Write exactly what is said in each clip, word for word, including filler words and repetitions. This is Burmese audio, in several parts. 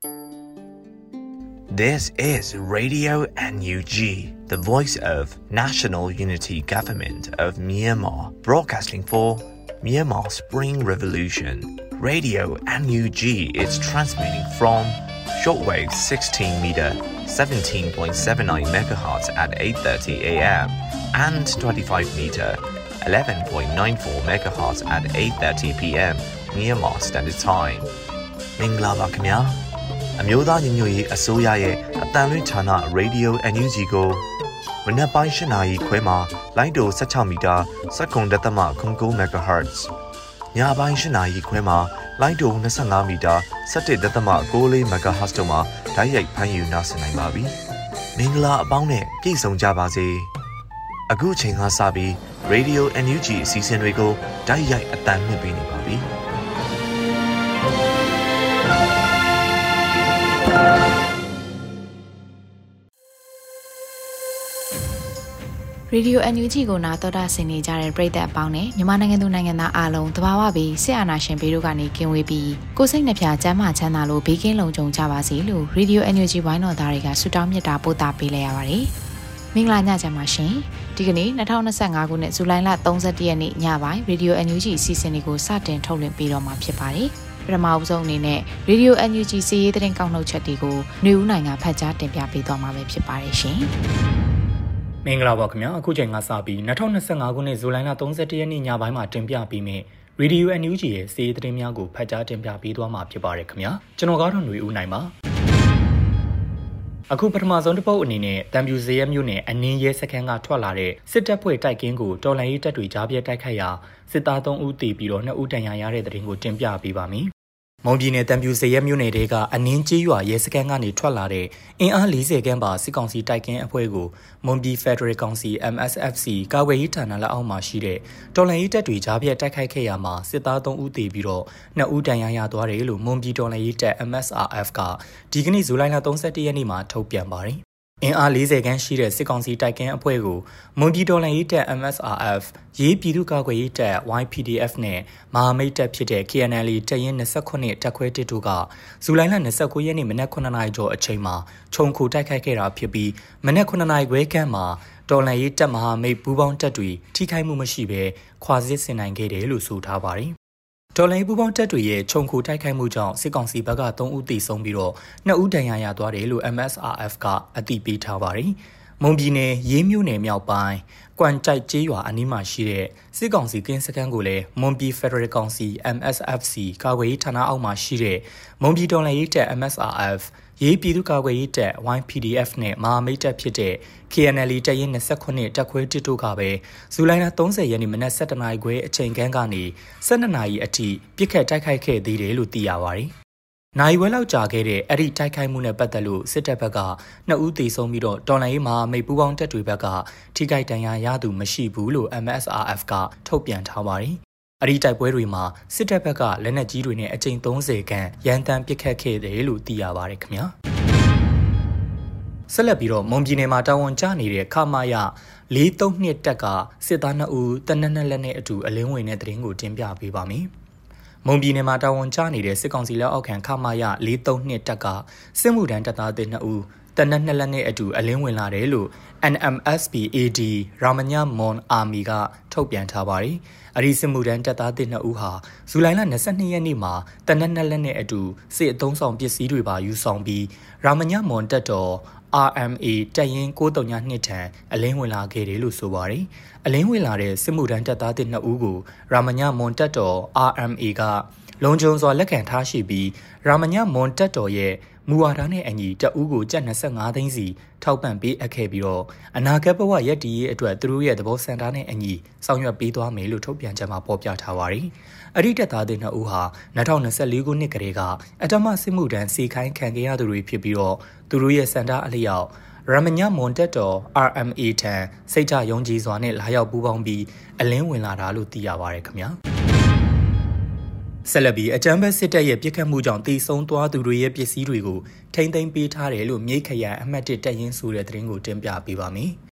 This is Radio N U G, the voice of National Unity Government of Myanmar, broadcasting for Myanmar Spring Revolution. Radio N U G is transmitting from shortwave sixteen meter, seventeen point seven nine megahertz at eight thirty a m and twenty-five meter, eleven point nine four megahertz at eight thirty p m Myanmar Standard Time. မင်္ဂလာပါခင်ဗျာအမျိုးသားညီညွတ်ရေးအစိုးရရဲ့အတန်လွင့်ဌာန Radio N U G ကိုမနက်ပိုင်း၈နာရီခွဲမှာလိုင်းတို၁၆မီတာစက္ကန့်တသမ၉၉ megahertz ညပိုင်း၈နာရီခွဲမှာလိုင်းတို၂၅မီတာ၁၁တသမ၉၄ megahertz တို့မှာဓာတ်ရိုက်ဖမ်းယူနားဆင်နိုင်ပါပြီမင်္ဂလာအပေါင်းနဲ့ပြည့်စုံကြပါစေအခုချိန်ကစပြီး Radio N U G အစီအစဉ်တွေကိုဓာတ်ရိုက်အတန်လွှင့်ပေးနေပါပြီရေဒီယို N U G ကိုနားတော်တာဆင်နေကြတဲ့ပရိသတ်အပေါင်းနဲ့မြန်မာနိုင်ငံသူနိုင်ငံသားအားလုံးတဘာဝပြီးဆရာနာရှင်ဘေးတို့ကနေကင်းဝေးပြီးကိုယ်စိတ်နှပြချမ်းသာချမ်းသာလို့ဘေးကင်းလုံခြုံကြပါစေလို့ရေဒီယို N U G ဝိုင်းတော်သားတွေကဆုတောင်းမြတ်တာပို့တာပေးလိုက်ရပါတယ်။မင်္ဂလာညချမ်းပါရှင်။ဒီကနေ့၂၀၂၅ခုနှစ်ဇူလိုင်လ၃၁ရက်နေ့ညပိုင်းရေဒီယို N U G အစီအစဉ်လေးကိုစတင်ထုတ်လွှင့်ပေးတော့မှာဖြစ်ပါတယ်။ပထမအဆုံးအနေနဲ့ရေဒီယို N U G စီးရေးသတင်းကောက်နှုတ်ချက်တွေကိုຫນွေဦးနိုင်ကဖတ်ကြားတင်ပြပေးသွားမှာပဲဖြစ်ပါတယ်ရှင်။မင်္ဂလာပါခင်ဗျာအခုချိန်ကစပြီး၂၀၂၅ခုနှစ်ဇူလိုင်လ၃၁ရက်နေ့ညပိုင်းမှာတင်ပြပြီးမြင့်ရေဒီယို N U G ရဲ့စီးရီးသတင်းများကိုဖတ်ကြားတင်ပြပေးသွားမှာဖြစ်ပါတယ်ခင်ဗျာကျွန်တော်ကတော့ຫນွေဦးနိုင်ပါအခုပထမဆုံးတစ်ပုတ်အနေနဲ့တံပြူစရဲမြို့နယ်အနင်းရဲစခန်းကထွက်လာတဲ့စစ်တပ်ဖွဲ့တိုက်ကင်းကိုတော်လှန်ရေးတပ်တွေကြားပြတိုက်ခိုက်ရာစစ်သား၃ဦးတေပြီးတော့၂ဦးတန်ရာရတဲ့သတင်းကိုတင်ပြပေးပါမယ်မုံပြည်နယ်တံပြူစရဲမြို့နယ်တဲကအနင်းကြီးရွာရဲစခန်းကနေထွက်လာတဲ့အင်အား၄၀ခန်းပါစစ်ကောင်စီတိုက်ကင်းအဖွဲ့ကိုမွန်ပြည် Federal Council M S F C ကာဝေးရေးဌာနလက်အောက်မှာရှိတဲ့တော်လှန်ရေးတပ်တွေကြားပြတိုက်ခိုက်ခဲ့ရမှာစစ်သား၃ဦးတေပြီးတော့၂ဦးတန်ရာရသွားတယ်လို့မွန်ပြည်တော်လှန်ရေးတပ် M S R F ကဒီကနေ့ဇူလိုင်လ၃၁ရက်နေ့မှာထုတ်ပြန်ပါတယ်အင်အား၄၀ခန်းရှိတဲ့စစ်ကောင်စီတိုက်ကင်းအဖွဲ့ကိုမွန်ပြည်တော်လှန်ရေးတပ် M S R F ရေးပြည်သူ့ကာကွယ်ရေးတပ် Y P D F နဲ့မဟာမိတ်တပ်ဖြစ်တဲ့ K N L တပ်ရင်း၂၉တပ်ခွဲတစ်တို့ကဇူလိုင်လ၂၉ရက်နေ့မနက်9နာရီကျော်အချိန်မှာခြုံခိုတိုက်ခိုက်ခဲ့တာဖြစ်ပြီးမနက်9နာရီခွဲခန့်မှာတော်လှန်ရေးတပ်မဟာမိတ်ပူးပေါင်းတပ်တွေထိခိုက်မှုမရှိဘဲခွာစစ်ဆင်နိုင်ခဲ့တယ်လို့ဆိုထားပါတယ်တော်လိုင်းပူပေါင်းတပ်တွေရဲ့ခြုံခိုတိုက်ခိုက်မှုကြောင့်စစ်ကောင်စီဘက်က၃ဦးသေဆုံးပြီးတော့၂ဦးဒဏ်ရာရသွားတယ်လို့ M S R F ကအသိပေးထားပါတယ်။မွန်ပြည်နယ်ရေးမြို့နယ်မြောက်ပိုင်းကွမ်ကြိုက်ကျေးရွာအနီးမှာရှိတဲ့စစ်ကောင်စီကင်းစခန်းကိုလည်းမွန်ပြည် Federal Council M S F C ကာကွယ်ရေးဌာနအောက်မှာရှိတဲ့မွန်ပြည်တော်လှန်ရေးတပ် M S R F ရေးပြည်သူ့ကာကွယ်ရေးတပ် Y P D F နဲ့မဟာမိတ်တပ်ဖြစ်တဲ့ K N L တပ်ရင်း၂၉တပ်ခွဲတစ်တို့ကပဲဇူလိုင်လ၃၀ရက်နေ့မနက်၁၁နာရီခွဲအချိန်ခန့်ကနေ၁၂နာရီအထိပြစ်ခတ်တိုက်ခိုက်ခဲ့သေးတယ်လို့သိရပါတယ်။နိုင်ဝဲလောက်ကြာခဲ့တဲ့အဲ့ဒီတိုက်ခိုက်မှုနဲ့ပတ်သက်လို့စစ်တပ်ဘက်က၂ဦးသေဆုံးပြီးတော့တော်လှန်ရေးမဟာမိတ်ပူးပေါင်းတပ်တွေဘက်ကထိခိုက်ဒဏ်ရာရသူမရှိဘူးလို့ M S R F ကထုတ်ပြန်ထားပါတယ်။အဲ့ဒီတိုက်ပွဲတွေမှာစစ်တပ်ဘက်ကလက်နက်ကြီးတွေနဲ့အကြိမ်၃၀ခန့်ရန်တမ်းပစ်ခတ်ခဲ့တယ်လို့သိရပါတယ်ခင်ဗျာ။ဆက်လက်ပြီးတော့မွန်ပြည်နယ်မှာတာဝန်ကျနေတဲ့ခမာယ၄၃၂တပ်ကစစ်သား၂ဦးတနက်နဲ့လက်နဲ့အတူအလင်းဝင်တဲ့တရင်ကိုတင်ပြပေးပါမယ်။မွန်ပြည်နယ်မှာတာဝန်ကျနေတဲ့စစ်ကောင်စီလက်အောက်ခံခမာယ၄၃၂တပ်ကစစ်မှုထမ်းတပ်သားတွေ၂ဦးတနက်နဲ့လက်နဲ့အတူအလင်းဝင်လာတယ်လို့ N M S P A D ရာမညမွန်အာမီကထုတ်ပြန်ထားပါတယ်။အရီစစ်မှုထမ်းတပ်သားတွေ၂ဦးဟာဇူလိုင်လ၂၂ရက်နေ့မှာတနက်နဲ့လက်နဲ့အတူစစ်အုံဆောင်ပစ္စည်းတွေပါယူဆောင်ပြီးရာမညမွန်တပ်တော်R M A တပ်ရင်း၉၃၂ထံအလင်းဝင်လာခဲ့တယ်လို့ဆိုပါတယ်။အလင်းဝင်လာတဲ့စစ်မှုထမ်းတပ်သားတွေ၂ဦးကိုရာမညမွန်တပ်တော် R M A ကလုံခြုံစွာလက်ခံထားရှိပြီးရာမညမွန်တပ်တော်ရဲ့မူဝါဒနဲ့အညီတပ်ဦးကိုကျပ်၂၅သိန်းစီထောက်ပံ့ပေးအပ်ခဲ့ပြီးတော့အနာဂတ်ဘဝရည်တည်ရေးအတွက်သူတို့ရဲ့သဘောစံတာနဲ့အညီဆောင်ရွက်ပေးသွားမယ်လို့ထုတ်ပြန်ချက်မှာဖော်ပြထားပါတယ်။အရိတပ်သားတွေ၂ဦးဟာ၂၀၂၄ခုနှစ်ကတည်းကအတမစစ်မှုထမ်းစီခိုင်းခံခဲ့ရသူတွေဖြစ်ပြီးတော့သူတို့ရဲ့စံတာအလျောက်ရမညမွန်တက်တော် R M A ထံစိတ်ချယုံကြည်စွာနဲ့လာရောက်ပူးပေါင်းပြီးအလင်းဝင်လာတာလို့သိရပါတယ်ခင်ဗျာ။ဆက်လက်ပြီးအကြမ်းဖက်စစ်တပ်ရဲ့ပြစ်ခတ်မှုကြောင့်တိဆုံးသွားသူတွေရဲ့ပစ္စည်းတွေကိုထိမ့်သိမ်းပေးထားတယ်လို့မြိတ်ခရိုင်အမှတ်၁တပ်ရင်းဆိုတဲ့သတင်းကိုတင်ပြပေးပါမယ်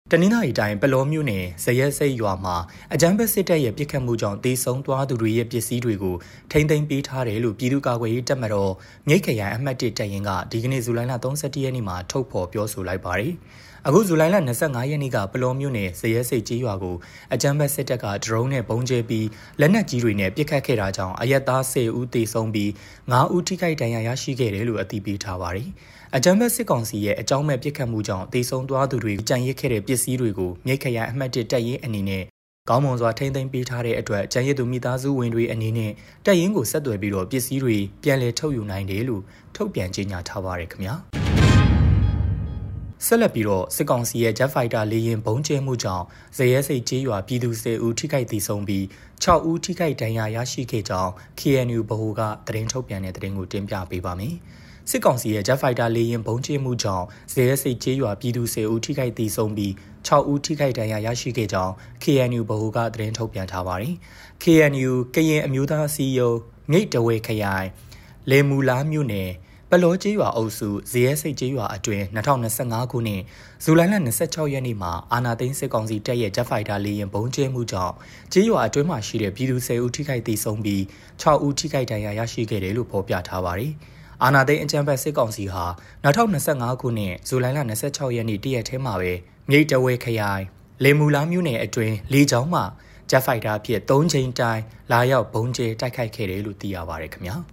တနင်္လာရီတိုင်းပလောမြို့နယ်ဇရက်စိတ်ရွာမှာအကြမ်းဖက်စစ်တပ်ရဲ့ပစ်ခတ်မှုကြောင့်တေဆုံးသွားသူတွေရဲ့ပစ္စည်းတွေကိုထိန်းသိမ်းပေးထားတယ်လို့ပြည်သူ့ကာကွယ်ရေးတပ်မတော်မြိတ်ခရိုင်အမှတ်၁တပ်ရင်းကဒီကနေ့ဇူလိုင်လ၃၁ရက်နေ့မှာထုတ်ဖော်ပြောဆိုလိုက်ပါတယ်။အခုဇူလိုင်လ၂၅ရက်နေ့ကပလောမြို့နယ်ဇရက်စိတ်ကျေးရွာကိုအကြမ်းဖက်စစ်တပ်ကဒရုန်းနဲ့ပုံကျဲပြီးလက်နက်ကြီးတွေနဲ့ပစ်ခတ်ခဲ့တာကြောင့်အရက်သား၁၀ဦးသေဆုံးပြီး၅ဦးထိခိုက်ဒဏ်ရာရရှိခဲ့တယ်လို့အသိပေးထားပါတယ်။အကြမ်းဖက်စစ်ကောင်စီရဲ့အကြောင်းမဲ့ပစ်ခတ်မှုကြောင့်တေဆုံးသွားသူတွေကြံရစ်ခဲ့တဲ့ပစ္စည်းတွေကိုမြိတ်ခရိုင်အမှတ်၁တပ်ရင်းအနေနဲ့ကောင်းမွန်စွာထိန်းသိမ်းပေးထားတဲ့အတွက်ကြံရစ်သူမိသားစုဝင်တွေအနေနဲ့တပ်ရင်းကိုဆက်သွယ်ပြီးတော့ပစ္စည်းတွေပြန်လည်ထုတ်ယူနိုင်တယ်လို့ထုတ်ပြန်ကြေညာထားပါတယ်ခင်ဗျာဆက်လက်ပြီးတော့စစ်ကောင်စီရဲ့ Jet Fighter လေယာဉ်ဘုံကျဲမှုကြောင့်ဇရဲစိတ်ကျေးရွာပြည်သူ၁၀ဦးထိခိုက်သေဆုံးပြီး၆ဦးထိခိုက်ဒဏ်ရာရရှိခဲ့ကြောင်း K N U ဗဟိုကသတင်းထုတ်ပြန်တဲ့သတင်းကိုတင်ပြပေးပါမယ်။စစ်ကောင်စီရဲ့ Jet Fighter လေယာဉ်ဘုံကျဲမှုကြောင့်ဇရဲစိတ်ကျေးရွာပြည်သူ၁၀ဦးထိခိုက်သေဆုံးပြီး၆ဦးထိခိုက်ဒဏ်ရာရရှိခဲ့ကြောင်း K N U ဗဟိုကသတင်းထုတ်ပြန်ထားပါတယ်။ K N U ကရင်အမျိုးသားအစည်းအရုံးမြိတ်တဝဲခရိုင်လေမူလာမြို့နယ်ပလောကျေးရွာအုပ်စုဇရဲစိတ်ကျေးရွာအတွင်း၂၀၂၅ခုနှစ်ဇူလိုင်လ၂၆ရက်နေ့မှာအာနာသိန်းစစ်ကောင်စီတပ်ရဲ့ Jet Fighter လေယာဉ်ဘုံကျဲမှုကြောင့်ကျေးရွာအတွင်းမှာရှိတဲ့ပြည်သူ၁၀ဦးထိခိုက်သေဆုံးပြီး၆ဦးထိခိုက်ဒဏ်ရာရရှိခဲ့တယ်လို့ဖော်ပြထားပါတယ်။အာနာသိန်းအကြမ်းဖက်စစ်ကောင်စီဟာ၂၀၂၅ခုနှစ်ဇူလိုင်လ၂၆ရက်နေ့တရက်ထဲမှာပဲမြိတ်တဝဲခရိုင်လေမူလာမြို့နယ်အတွင်းလေကြောင်းမှာ Jet Fighter အဖြစ်၃ချိန်တိုင်လာရောက်ဘုံကျဲတိုက်ခိုက်ခဲ့တယ်လို့သိရပါတယ်ခင်ဗျာ။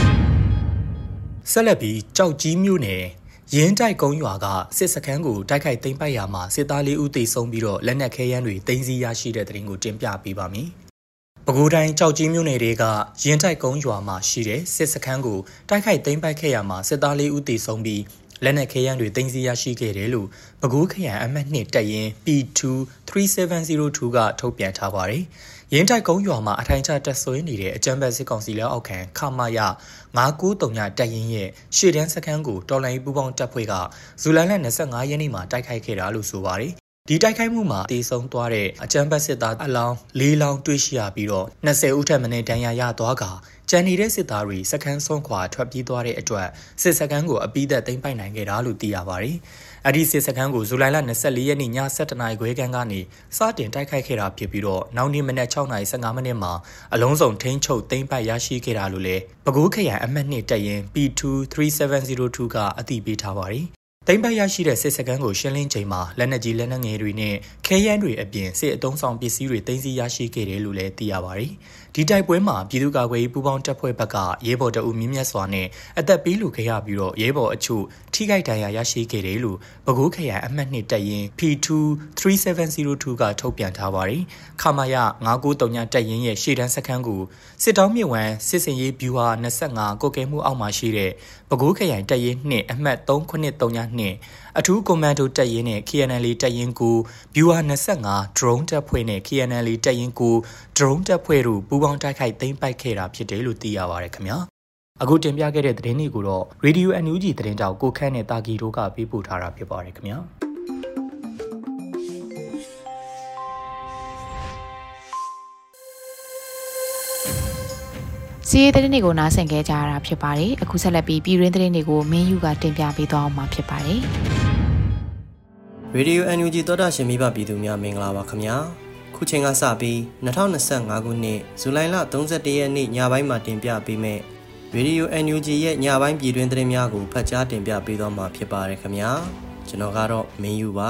ဆက်လက်ပြီးကြောက်ကြီးမြို့နယ်ရင်းတိုက်ကုန်းရွာကစစ်စခန်းကိုတိုက်ခိုက်သိမ်းပိုက်ရာမှာစစ်သားလေးဦးသေဆုံးပြီးတော့လက်နက်ခဲယမ်းတွေသိမ်းဆည်းရရှိတဲ့တဲ့တင်ကိုတင်ပြပေးပါမယ်။ပဲခူးတိုင်းကြောက်ကြီးမြို့နယ်တွေကရင်းတိုက်ကုန်းရွာမှာရှိတဲ့စစ်စခန်းကိုတိုက်ခိုက်သိမ်းပိုက်ခဲ့ရာမှာစစ်သားလေးဦးသေဆုံးပြီးလက်နက်ခဲယမ်းတွေသိမ်းဆည်းရရှိခဲ့တယ်လို့ပဲခူးခရိုင်အမှတ်၂တပ်ရင်း P two three seven zero two ကထုတ်ပြန်ထားပါတယ်။ရင်းတိုက်ကုန်းရွာမှာအထိုင်ချတပ်ဆွဲနေတဲ့အကြမ်းဖက်စစ်ကောင်စီလက်အောက်ခံခမာယ၅၉၃ညတပ်ရင်းရဲ့ရှေ့တန်းစခန်းကိုတော်လှန်ရေးပူးပေါင်းတပ်ဖွဲ့ကဇူလိုင်လ၂၅ရက်နေ့မှာတိုက်ခိုက်ခဲ့တာလို့ဆိုပါတယ်။ဒီတိုက်ခိုက်မှုမှာတေဆုံးသွားတဲ့အကြမ်းဖက်စစ်သားအလောင်း၄လောင်းတွေ့ရှိရပြီးတော့၂၀ဦးထက်မနည်းဒဏ်ရာရသွားကကျန်နေတဲ့စစ်သားတွေစခန်းဆုံးခွာထွက်ပြေးသွားတဲ့အတွက်စစ်စခန်းကိုအပိသက်သိမ်းပိုက်နိုင်ခဲ့တာလို့သိရပါတယ်။အဲ့ဒီစစ်စခန်းကိုဇူလိုင်လ၂၄ရက်နေ့ည၁၇နာရီခွဲခန့်ကနေစတင်တိုက်ခိုက်ခဲ့တာဖြစ်ပြီးတော့နောက်နေ့မနက်၆နာရီ၁၅မိနစ်မှာအလုံးစုံထိန်းချုပ်သိမ်းပိုက်ရရှိခဲ့တာလို့လည်းပဲခူးခရိုင်အမှတ်၂တပ်ရင်း P two three seven zero two ကအသိပေးထားပါတယ်။သိမ်းပိုက်ရရှိတဲ့စစ်စခန်းကိုရှင်းလင်းချိန်မှာလက်နက်ကြီးလက်နက်ငယ်တွေနဲ့ခဲယမ်းတွေအပြင်စစ်အုံဆောင်ပစ္စည်းတွေသိမ်းဆည်းရရှိခဲ့တယ်လို့လည်းသိရပါတယ်။ဒီတိုက်ပွဲမှာပြည်သူ့ကာကွယ်ရေးပူးပေါင်းတပ်ဖွဲ့ဘက်ကရဲဘော်တအုပ်မြင့်မြတ်စွာနဲ့အသက်ပေးလူခဲ့ရပြီးတော့ရဲဘော်အချို့ထိခိုက်ဒဏ်ရာရရှိခဲ့တယ်လို့ပဲခူးခရိုင်အမှတ်၂တပ်ရင်း P two three seven zero two ကထုတ်ပြန်ထားပါတယ်။ခမာယ၅၉၃ညတပ်ရင်းရဲ့ရှေ့တန်းစခန်းကိုစစ်တောင်းမြစ်ဝမ်းစစ်စင်ရေးဗျူဟာ၂၅ကုတ်ကဲမှုအောက်မှာရှိတဲ့ပဲခူးခရိုင်တပ်ရင်း၂အမှတ်၃ခုနှစ်၃ညနှင့်အထူးကွန်မန်ဒိုတပ်ရင်းနဲ့ K N L တပ်ရင်းကိုဗျူဟာ၂၅ drone တပ်ဖွဲ့နဲ့ K N L တပ်ရင်းကို drone တပ်ဖွဲ့တို့ပူးပေါင်းတိုက်ခိုက်သိမ်းပိုက်ခဲ့တာဖြစ်တယ်လို့သိရပါတယ်ခင်ဗျာအခုတင်ပြခဲ့တဲ့သတင်းတွေကိုတော့ Radio N U G သတင်းတောက်ကိုခန့်နဲ့တာဂီတို့ကပေးပို့ထားတာဖြစ်ပါတယ်ခင်ဗျာစီးရဲသတင်းတွေကိုနားဆင်ကြကြရတာဖြစ်ပါတယ်အခုဆက်လက်ပြီးပြည်တွင်းသတင်းတွေကိုမင်းယူကတင်ပြပေးသွားအောင်မှာဖြစ်ပါတယ် Radio N U G သောတာရှင်မိဘပြည်သူများမင်္ဂလာပါခင်ဗျာခုချိန်ကစပြီး၂၀၂၅ခုနှစ်ဇူလိုင်လ၃၁ရက်နေ့ညပိုင်းမှာတင်ပြပေးမယ့် Radio N U G ရဲ့ညပိုင်းပြည်တွင်းသတင်းများကိုဖတ်ကြားတင်ပြပေးသွားမှာဖြစ်ပါတယ်ခင်ဗျာကျွန်တော်ကတော့မင်းယူပါ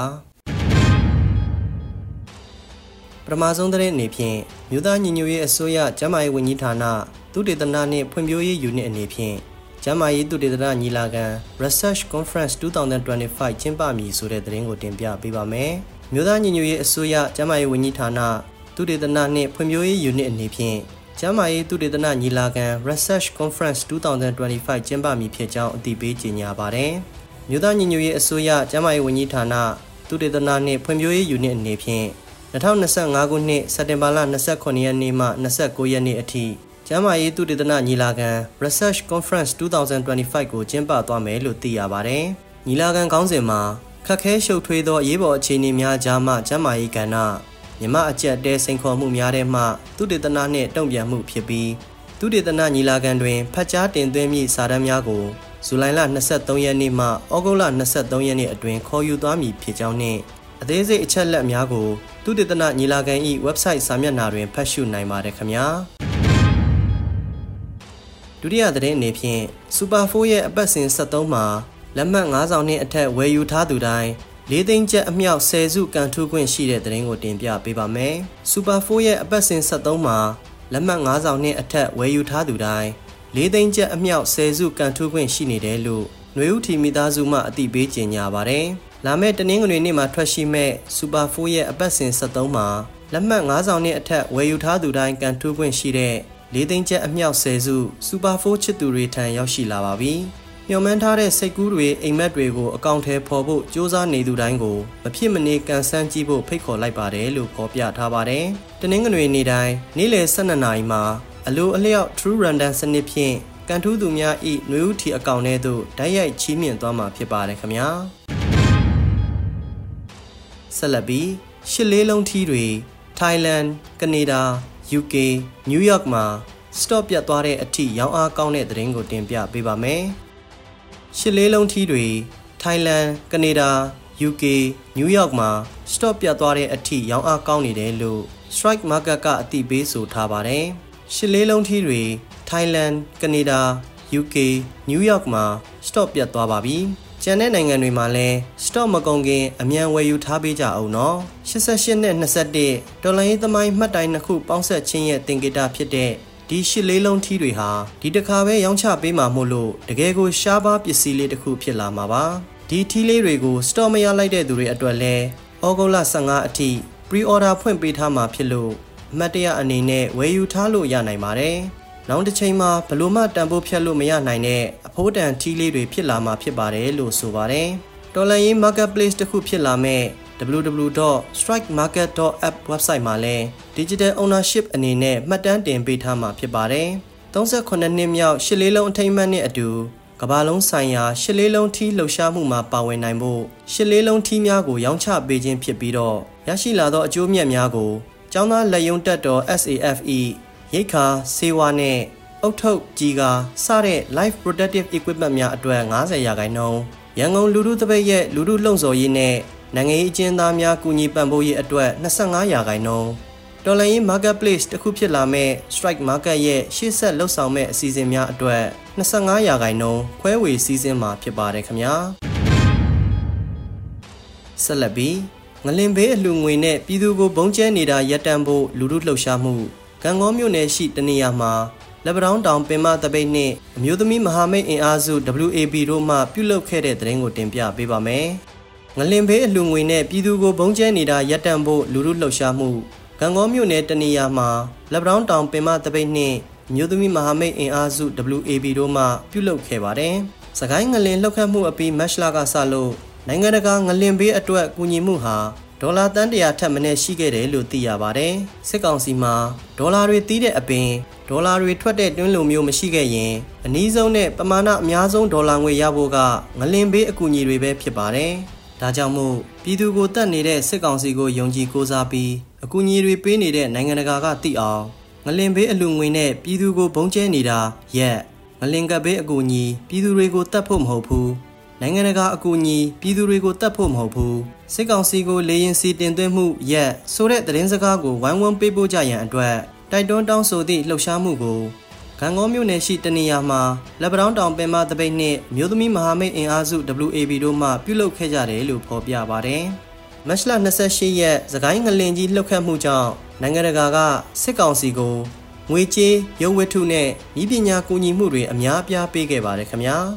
ပထမဆုံးသတင်းအနေဖြင့်မြို့သားညီညွတ်ရေးအစိုးရကျန်းမာရေးဝန်ကြီးဌာနသုတေသနနှင့်ဖွံ့ဖြိုးရေးယူနစ်အနေဖြင့်ကျန်းမာရေးသုတေသနညီလာခံ Research Conference twenty twenty-five ကျင်းပမည်ဆိုတဲ့သတင်းကိုတင်ပြပေးပါမယ်။မြို့သားညီညွတ်ရေးအစိုးရကျန်းမာရေးဝန်ကြီးဌာနသုတေသနနှင့်ဖွံ့ဖြိုးရေးယူနစ်အနေဖြင့်ကျန်းမာရေးသုတေသနညီလာခံ Research Conference twenty twenty-five ကျင်းပမည်ဖြစ်ကြောင်းအသိပေးကြေညာပါတယ်။မြို့သားညီညွတ်ရေးအစိုးရကျန်းမာရေးဝန်ကြီးဌာနသုတေသနနှင့်ဖွံ့ဖြိုးရေးယူနစ်အနေဖြင့်၂၀၂၅ခုနှစ်စက်တင်ဘာလ၂၉ရက်နေ့မှ၂၉ရက်နေ့အထိကျန်းမာရေးသုတေသနညီလာခံ Research Conference twenty twenty-five ကိုကျင်းပသွားမယ်လို့သိရပါတယ်။ညီလာခံခေါင်းစဉ်မှာခက်ခဲရှုပ်ထွေးသောရေးပေါ်အခြေအနေများကြားမှကျန်းမာရေးကဏ္ဍမြမအကျက်တဲစိန်ခေါ်မှုများထဲမှသုတေသနနှင့်တုံ့ပြန်မှုဖြစ်ပြီးသုတေသနညီလာခံတွင်ဖတ်ကြားတင်သွင်းမည့်စာတမ်းများကိုဇူလိုင်လ၂၃ရက်နေ့မှဩဂုတ်လ၂၃ရက်နေ့အတွင်းခေါ်ယူသွားမည်ဖြစ်ကြောင်းနှင့်အသေးစိတ်အချက်လက်များကိုသုတေသနညီလာခံ၏ website စာမျက်နှာတွင်ဖတ်ရှုနိုင်ပါတယ်ခင်ဗျာဒုတိယသတင်းအနေဖြင့် Super ဖိုးရဲ့အပတ်စဉ်ဆက်သုံးမှာလက်မှတ်၅ဆောင်နှင့်အထက်ဝယ်ယူထားသူတိုင်းလေးသိန်းကျပ်အမြောက်ဆယ်စုကန်ထူးခွင့်ရှိတဲ့သတင်းကိုတင်ပြပေးပါမယ်။ Super ဖိုးရဲ့အပတ်စဉ်ဆက်သုံးမှာလက်မှတ်၅ဆောင်နှင့်အထက်ဝယ်ယူထားသူတိုင်းလေးသိန်းကျပ်အမြောက်ဆယ်စုကန်ထူးခွင့်ရှိနေတယ်လို့ຫນွေဦးထီမိသားစုမှအသိပေးကြေညာပါတယ်။လာမယ့်တနင်္ဂနွေနေ့မှာထွက်ရှိမဲ့ Super ဖိုးရဲ့အပတ်စဉ်ဆက်သုံးမှာလက်မှတ်၅ဆောင်နှင့်အထက်ဝယ်ယူထားသူတိုင်းကန်ထူးခွင့်ရှိတဲ့လေးသိန်းကျပ်အမြောက်ဆယ်စု Super ဖိုးချစ်သူတွေထံရောက်ရှိလာပါပြီ။မျှော်မှန်းထားတဲ့စိတ်ကူးတွေအိမ်မက်တွေကိုအကောင့်ထဲပေါ်ဖို့စ조사နေသူတိုင်းကိုမဖြစ်မနေကန်ဆန်းကြည့်ဖို့ဖိတ်ခေါ်လိုက်ပါတယ်လို့ဖော်ပြထားပါတယ်။တနင်္ဂနွေနေ့တိုင်းနေ့လယ်၁၂နာရီမှာအလိုအလျောက် True Random စနစ်ဖြင့်ကန်ထူးသူများ၏ຫນွေဦးထီအကောင့်ထဲသို့ဓာတ်ရိုက်ချီးမြှင့်သွားမှာဖြစ်ပါတယ်ခင်ဗျာ။ဆက်လက်ပြီးရှစ်လေးလုံးထီးတွေ Thailand, Canada, ယူ ကေ, New York မှာ stop ပြတ်သွားတဲ့အထိရောင်းအားကောင်းတဲ့သတင်းကိုတင်ပြပေးပါမယ်။ရှစ်လေးလုံးထီးတွေ Thailand, Canada, ယူ ကေ, New York မှာ stop ပြတ်သွားတဲ့အထိရောင်းအားကောင်းနေတယ်လို့ Strike Market ကအသိပေးဆိုထားပါတယ်။ရှစ်လေးလုံးထီးတွေ Thailand, Canada, ယူ ကေ, New York မှာ stop ပြတ်သွားပါပြီ။ကျန်တဲ့နိုင်ငံတွေမှာလည်း stop မကုန်ခင်အမြန်ဝယ်ယူထားပေးကြအောင်နော်။၈၈နဲ့၂၁ဒေါ်လာရေးသမိုင်းမှတ်တိုင်နှစ်ခုပေါင်းဆက်ခြင်းရဲ့သင်္ကေတဖြစ်တဲ့ဒီရှစ်လေးလုံးထီးတွေဟာဒီတစ်ခါပဲရောင်းချပေးမှာမို့လို့တကယ်ကိုရှားပါးပစ္စည်းလေးတစ်ခုဖြစ်လာမှာပါဒီထီးလေးတွေကို store မရလိုက်တဲ့သူတွေအတွက်လည်းဩဂုတ်လ၁၅အထိ pre-order ဖွင့်ပေးထားမှာဖြစ်လို့အမှတ်တရအနေနဲ့ဝယ်ယူထားလို့ရနိုင်ပါတယ်နောက်တစ်ချိန်မှာဘလို့မှတန်ဖိုးဖြတ်လို့မရနိုင်တဲ့အဖိုးတန်ထီးလေးတွေဖြစ်လာမှာဖြစ်ပါတယ်လို့ဆိုပါတယ်တော်လန်ရေး marketplace တစ်ခုဖြစ်လာမဲ့double-u double-u double-u dot strike market dot app website မှာလည်း digital ownership အနေနဲ့မှတ်တမ်းတင်ပေးထားမှာဖြစ်ပါတယ်။၃၉နှစ်မြောက်ရှစ်လေးလုံးအထိမ်းအမှတ်နဲ့အတူကမ္ဘာလုံးဆိုင်ရာရှစ်လေးလုံးထီးလှုပ်ရှားမှုမှာပါဝင်နိုင်ဖို့ရှစ်လေးလုံးထီးများကိုရောင်းချပေးခြင်းဖြစ်ပြီးတော့ရရှိလာသောအကျိုးမြတ်များကိုကျောင်းသားလက်ယုံတက်တော် เอส เอ เอฟ ၏ရိတ်ခါစေဝါနဲ့အုတ်ထုတ်ကြီးကာစတဲ့ life protective equipment များအတွက်၅၀ရာခိုင်နှုန်းရန်ကုန်လူထုတပိတ်ရဲ့လူထုလှုံ့ဆော်ရေးနဲ့နိုင်ငံရေးအကျဉ်းသားများကူညီပံ့ပိုးရေးအတွက်၂၅ရာခိုင်နှုန်းတော်လိုင်းရေး marketplace တစ်ခုဖြစ်လာမဲ့ strike market ရဲ့ရှေ့ဆက်လှုပ်ဆောင်မဲ့အစီအစဉ်များအတွက်၂၅ရာခိုင်နှုန်းခွဲဝေစီစဉ်မှာဖြစ်ပါတယ်ခင်ဗျာဆက်လက်ပြီးငလင်ဘေးအလှူငွေနဲ့ပြည်သူကိုဘုံကျဲနေတာရပ်တန့်ဖို့လူထုလှုပ်ရှားမှုကံကောမြို့နယ်ရှိတနေရာမှာလက်ပတောင်းတောင်ပင်မတပိတ်နှင့်အမျိုးသမီးမဟာမိတ်အင်အားစု ဒဘလျူ အေ ဘီ တို့မှပြုလုပ်ခဲ့တဲ့သတင်းကိုတင်ပြပေးပါမယ်ငလင်ဘေးအလှူငွေနဲ့ပြည်သူကိုဘုံကျဲနေတာရပ်တန့်ဖို့လူထုလှုပ်ရှားမှုကံကောမြို့နယ်တနေရာမှာလက်ပတောင်းတောင်ပင်မတပိတ်နှင့်အမျိုးသမီးမဟာမိတ်အင်အားစု ဒဘလျူ အေ ဘီ တို့မှပြုလုပ်ခဲ့ပါတယ်။စကိုင်းငလင်လှုပ်ခတ်မှုအပြီးမတ်လကစလို့နိုင်ငံတကာငလင်ဘေးအတွက်ကူညီမှုဟာဒေါ်လာတန်တရာထက်မနည်းရှိခဲ့တယ်လို့သိရပါတယ်။စစ်ကောင်စီမှာဒေါ်လာတွေတီးတဲ့အပြင်ဒေါ်လာတွေထွက်တဲ့တွင်းလိုမျိုးမရှိခဲ့ရင်အနည်းဆုံးနဲ့ပမာဏအများဆုံးဒေါ်လာငွေရဖို့ကငလင်ဘေးအကူအညီတွေပဲဖြစ်ပါတယ်။ဒါကြောင့်မို့ပြည်သူကိုတတ်နေတဲ့စစ်ကောင်စီကိုယုံကြည်ကိုးစားပြီးအကူအညီတွေပေးနေတဲ့နိုင်ငံတကာကသိအောင်ငလင်ဘေးအလှူငွေနဲ့ပြည်သူကိုဘုံကျဲနေတာရက်ငလင်ကပ်ဘေးအကူအညီပြည်သူတွေကိုတတ်ဖို့မဟုတ်ဘူးနိုင်ငံတကာအကူအညီပြည်သူတွေကိုတတ်ဖို့မဟုတ်ဘူးစစ်ကောင်စီကိုလေရင်စီတင်သွင်းမှုရက်ဆိုတဲ့သတင်းစကားကိုဝိုင်းဝန်းပေးပို့ကြရန်အတွက်တိုက်တွန်းတောင်းဆိုသည့်လှုပ်ရှားမှုကိုကံကောမြို့နယ်ရှိတနေရာမှာလက်ပတောင်းတောင်ပင်မတပိတ်နှင့်မြို့သမီးမဟာမိတ်အင်အားစု ဒဘလျူ အေ ဘီ တို့မှပြုလုပ်ခဲ့ကြတယ်လို့ဖော်ပြပါတယ်။မတ်လ၂၈ရက်စကိုင်းငလင်ကြီးလှုပ်ခတ်မှုကြောင့်နိုင်ငံတကာကစစ်ကောင်စီကိုငွေကြေးရုပ်ဝတ္ထုနဲ့ဤပညာကူညီမှုတွေအများအပြားပေးခဲ့ပါတယ်ခင်ဗျာ